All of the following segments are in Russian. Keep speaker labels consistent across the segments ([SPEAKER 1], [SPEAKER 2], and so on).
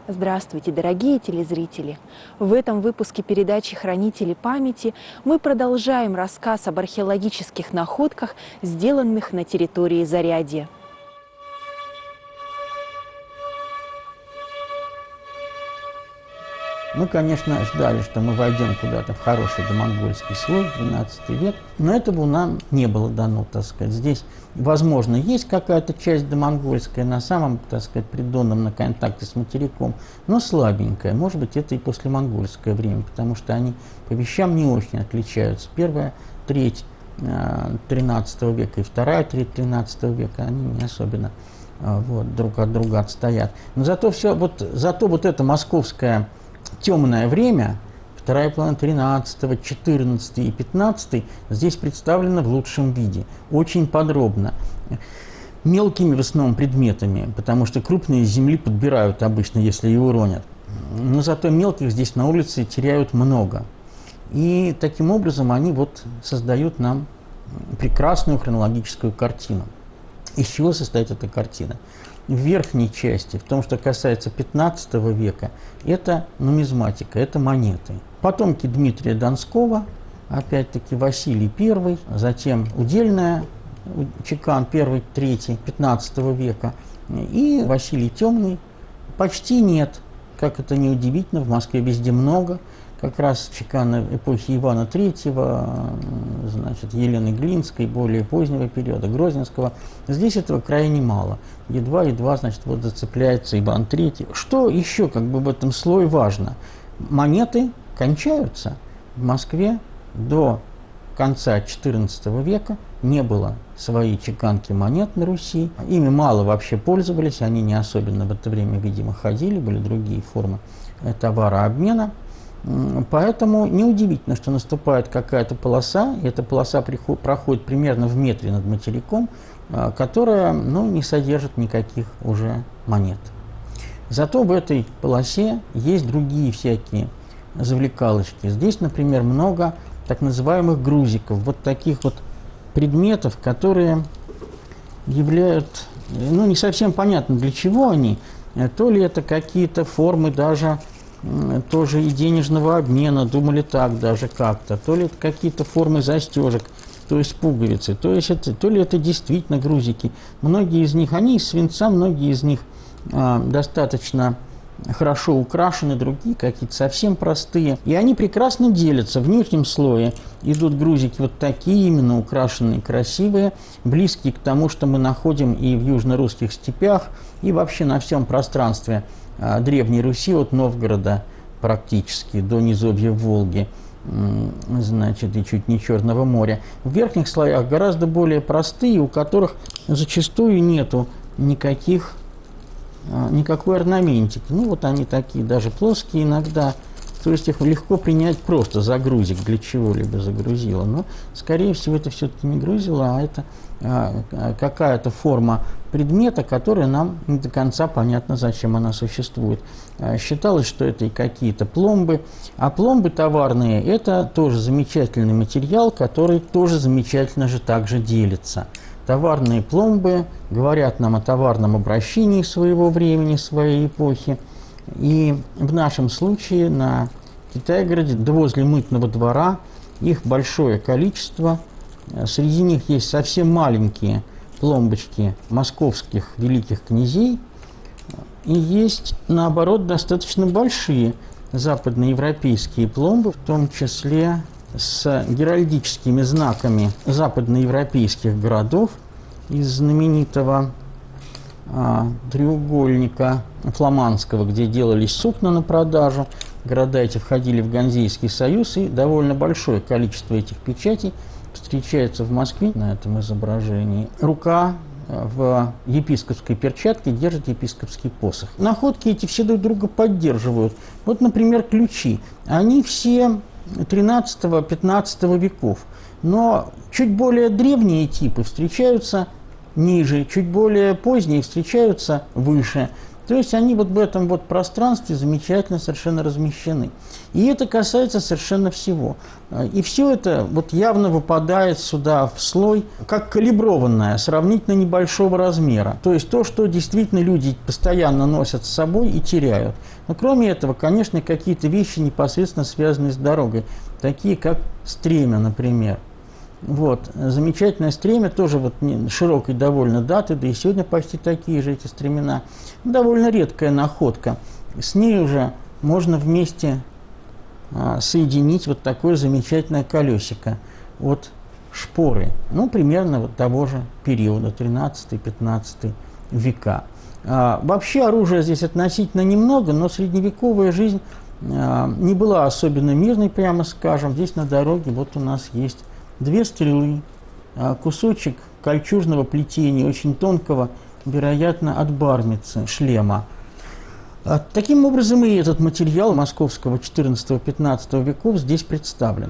[SPEAKER 1] Здравствуйте, дорогие телезрители! В этом выпуске передачи «Хранители памяти» мы продолжаем рассказ об археологических находках, сделанных на территории Зарядья.
[SPEAKER 2] Мы, конечно, ждали, что мы войдем куда-то в хороший домонгольский слой, 12 век, но этого нам не было дано, так сказать. Здесь, возможно, есть какая-то часть домонгольская на самом, так сказать, придонном на контакте с материком, но слабенькая. Может быть, это и послемонгольское время, потому что они по вещам не очень отличаются. Первая треть XIII века и вторая треть XIII века, они не особенно друг от друга отстоят. Но зато вот это московское темное время, вторая половина 13, 14 и 15, здесь представлено в лучшем виде, очень подробно, мелкими в основном предметами, потому что крупные земли подбирают обычно, если и уронят. Но зато мелких здесь на улице теряют много. И таким образом они создают нам прекрасную хронологическую картину. Из чего состоит эта картина? В верхней части, в том, что касается 15 века, это нумизматика, это монеты. Потомки Дмитрия Донского, опять-таки Василий I, затем удельная, чекан 1-3 15 века, и Василий Темный почти нет. Как это неудивительно, в Москве везде много. Как раз чеканы эпохи Ивана III, значит, Елены Глинской, более позднего периода, Грозненского. Здесь этого крайне мало. Едва, значит, зацепляется Иван III. Что еще в этом слое важно? Монеты кончаются. В Москве до конца XIV века не было своей чеканки монет на Руси. Ими мало вообще пользовались, они не особенно в это время, видимо, ходили, были другие формы товарообмена. Поэтому неудивительно, что наступает какая-то полоса, и эта полоса проходит примерно в метре над материком, которая не содержит никаких уже монет. Зато в этой полосе есть другие всякие завлекалочки. Здесь, например, много так называемых грузиков, таких предметов, которые являют, не совсем понятно, для чего они, то ли это какие-то формы даже тоже и денежного обмена, думали так даже как-то, то ли это какие-то формы застежек, то есть пуговицы, то ли это действительно грузики. Многие из них, они из свинца, многие из них достаточно хорошо украшены, другие какие-то совсем простые. И они прекрасно делятся. В нижнем слое идут грузики такие, именно украшенные, красивые, близкие к тому, что мы находим и в южно-русских степях, и вообще на всем пространстве Древней Руси, от Новгорода практически до низовья Волги, значит, и чуть не Черного моря. В верхних слоях гораздо более простые, у которых зачастую нету никакой орнаментики. Они такие даже плоские иногда, то есть их легко принять просто за грузик, для чего-либо загрузило. Но, скорее всего, это все-таки не грузило, а это какая-то форма предмета, которая нам не до конца понятно, зачем она существует. Считалось, что это и какие-то пломбы. А пломбы товарные – это тоже замечательный материал, который тоже замечательно же также делится. Товарные пломбы говорят нам о товарном обращении своего времени, своей эпохи. И в нашем случае на Китай-городе, возле Мытного двора, их большое количество. Среди них есть совсем маленькие пломбочки московских великих князей, и есть, наоборот, достаточно большие западноевропейские пломбы, в том числе с геральдическими знаками западноевропейских городов из знаменитого треугольника фламандского, где делались сукна на продажу. Города эти входили в Ганзейский союз, и довольно большое количество этих печатей встречается в Москве на этом изображении. Рука в епископской перчатке держит епископский посох. Находки эти все друг друга поддерживают. Например, ключи. Они все 13-15 веков. Но чуть более древние типы встречаются ниже, чуть более поздние встречаются выше. То есть они вот в этом вот пространстве замечательно совершенно размещены. И это касается совершенно всего. И все это вот явно выпадает сюда в слой, как калиброванное, сравнительно небольшого размера. То есть то, что действительно люди постоянно носят с собой и теряют. Но кроме этого, конечно, какие-то вещи непосредственно связанные с дорогой, такие как стремя, например. Вот. Замечательное стремя, тоже вот широкой довольно даты, да и сегодня почти такие же эти стремена. Довольно редкая находка. С ней уже можно вместе соединить вот такое замечательное колесико от шпоры. Ну, примерно вот того же периода, 13-15 века. Вообще оружия здесь относительно немного, но средневековая жизнь не была особенно мирной, прямо скажем. Здесь на дороге вот у нас есть 2 стрелы, кусочек кольчужного плетения, очень тонкого, вероятно, от бармицы, шлема. Таким образом, и этот материал московского XIV-XV веков здесь представлен.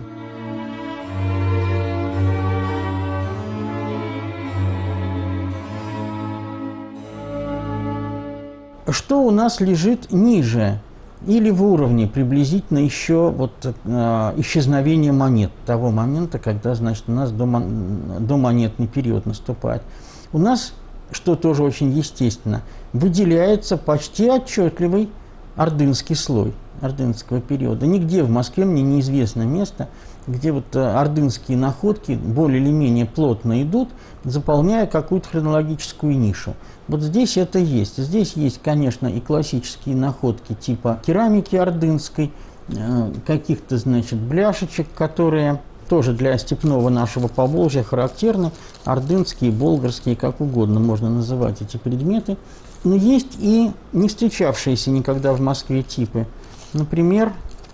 [SPEAKER 2] Что у нас лежит ниже или в уровне приблизительно еще вот, исчезновения монет, того момента, когда, значит, у нас домонетный период наступает. У нас, что тоже очень естественно, выделяется почти отчетливый ордынский слой ордынского периода. Нигде в Москве мне неизвестно место, где вот ордынские находки более или менее плотно идут, заполняя какую-то хронологическую нишу. Вот здесь это есть. Здесь есть, конечно, и классические находки типа керамики ордынской, каких-то, значит, бляшечек, которые тоже для степного нашего Поволжья характерны, ордынские, болгарские, как угодно можно называть эти предметы. Но есть и не встречавшиеся никогда в Москве типы. Например,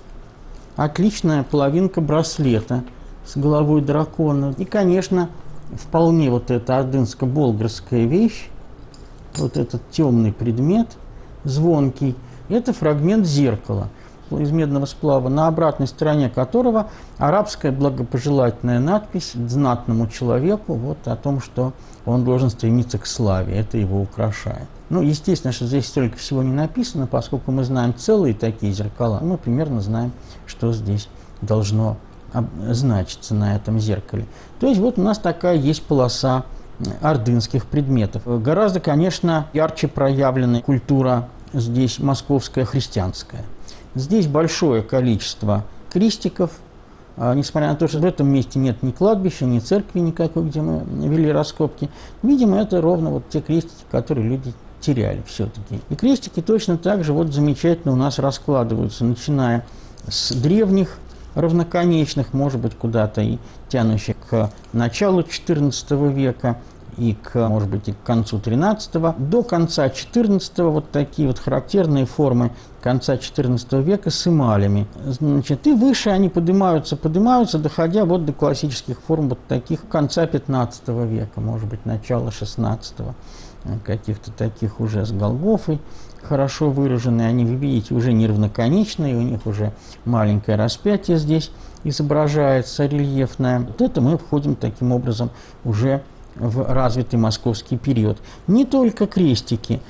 [SPEAKER 2] отличная половинка браслета с головой дракона. И, конечно, вполне вот эта ордынско-болгарская вещь, вот этот темный предмет, звонкий, это фрагмент зеркала из медного сплава, на обратной стороне которого арабская благопожелательная надпись знатному человеку вот о том, что он должен стремиться к славе, это его украшает. Ну, естественно, что здесь столько всего не написано, поскольку мы знаем целые такие зеркала, мы примерно знаем, что здесь должно значиться на этом зеркале. То есть вот у нас такая есть полоса ордынских предметов. Гораздо, конечно, ярче проявлена культура здесь московская христианская. Здесь большое количество крестиков, несмотря на то, что в этом месте нет ни кладбища, ни церкви никакой, где мы вели раскопки. Видимо, это ровно вот те крестики, которые люди теряли все-таки. И крестики точно так же вот замечательно у нас раскладываются, начиная с древних, равноконечных, может быть, куда-то и тянущих к началу XIV века, и может быть, и к концу XIII, до конца XIV вот такие вот характерные формы конца XIV века с эмалями. Значит, и выше они поднимаются, доходя вот до классических форм вот таких конца XV века, может быть, начала XVI, каких-то таких уже с Голгофой, хорошо выраженные. Они, вы видите, уже неравноконечные, у них уже маленькое распятие здесь изображается, рельефное. Вот это мы входим таким образом уже в развитый московский период. Не только крестики,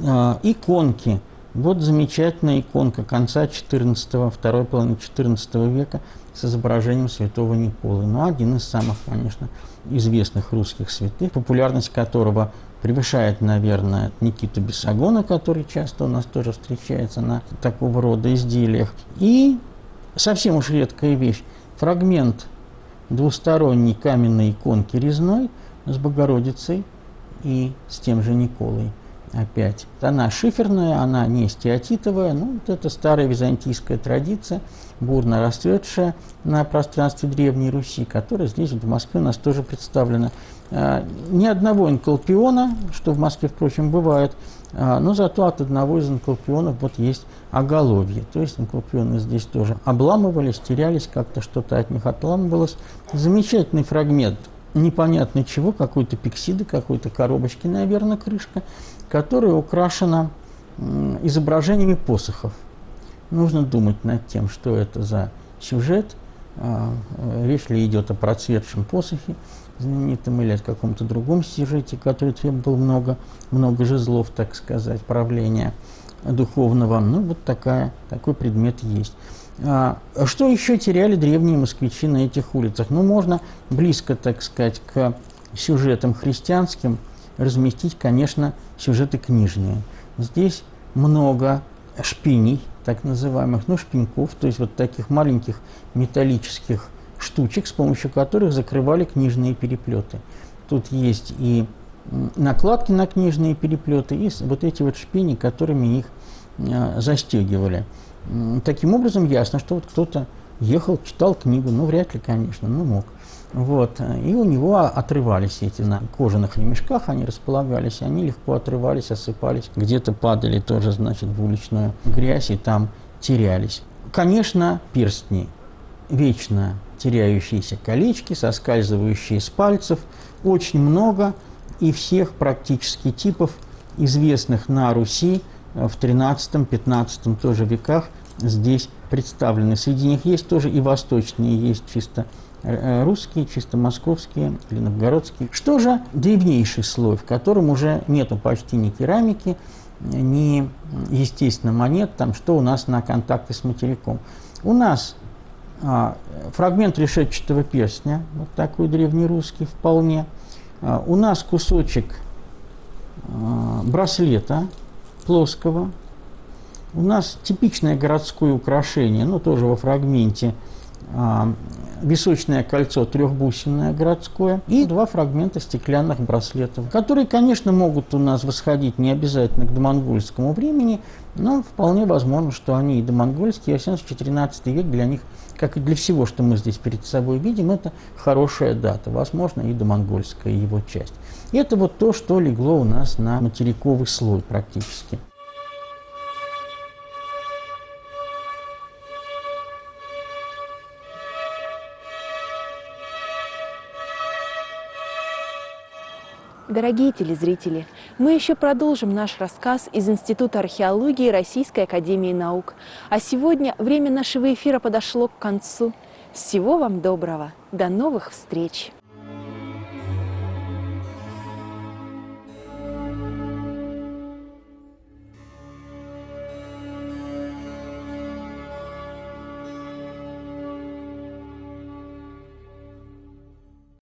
[SPEAKER 2] иконки. Вот замечательная иконка конца XIV, второй половины XIV века с изображением святого Николы. Ну, один из самых, конечно, известных русских святых, популярность которого превышает, наверное, Никиту Бесогона, который часто у нас тоже встречается на такого рода изделиях. И совсем уж редкая вещь, фрагмент двусторонней каменной иконки резной с Богородицей и с тем же Николой опять. Она шиферная, она не стеатитовая, ну, вот это старая византийская традиция, бурно расцветшая на пространстве Древней Руси, которая здесь, в Москве, у нас тоже представлена. Ни одного энколпиона, что в Москве, впрочем, бывает, но зато от одного из энколпионов вот есть оголовье. То есть энколпионы здесь тоже обламывались, терялись, как-то что-то от них отламывалось. Замечательный фрагмент непонятно чего, какой-то пиксиды, какой-то коробочки, наверное, крышка, которая украшена изображениями посохов. Нужно думать над тем, что это за сюжет. Речь ли идет о процветшем посохе, знаменитом, или о каком-то другом сюжете, который требовал много жезлов, так сказать, правления духовного. Ну, вот такой предмет есть. Что еще теряли древние москвичи на этих улицах? Ну, можно близко, так сказать, к сюжетам христианским разместить, конечно, сюжеты книжные. Здесь много шпиней, так называемых, ну, шпеньков, то есть вот таких маленьких металлических штучек, с помощью которых закрывали книжные переплеты. Тут есть и накладки на книжные переплеты, и вот эти вот шпини, которыми их застегивали. Таким образом, ясно, что вот кто-то ехал, читал книгу, ну, вряд ли, конечно, но мог. Вот. И у него отрывались эти на кожаных ремешках, они располагались, они легко отрывались, осыпались, где-то падали тоже, значит, в уличную грязь и там терялись. Конечно, перстни, вечно теряющиеся колечки, соскальзывающие с пальцев, очень много и всех практически типов, известных на Руси в XIII-XV тоже веках, здесь представлены. Среди них есть тоже и восточные, есть чисто русские, чисто московские или новгородские. Что же древнейший слой, в котором уже нету почти ни керамики, ни, естественно, монет, там, что у нас на контакте с материком. У нас фрагмент решетчатого перстня, вот такой древнерусский вполне. У нас кусочек браслета плоского. У нас типичное городское украшение, ну тоже во фрагменте, височное кольцо трехбусинное городское и два фрагмента стеклянных браслетов, которые, конечно, могут у нас восходить не обязательно к домонгольскому времени, но вполне возможно, что они и домонгольские, а все-таки XIV век для них, как и для всего, что мы здесь перед собой видим, это хорошая дата, возможно, и домонгольская его часть. И это вот то, что легло у нас на материковый слой практически.
[SPEAKER 1] Дорогие телезрители, мы еще продолжим наш рассказ из Института археологии Российской академии наук. А сегодня время нашего эфира подошло к концу. Всего вам доброго. До новых встреч!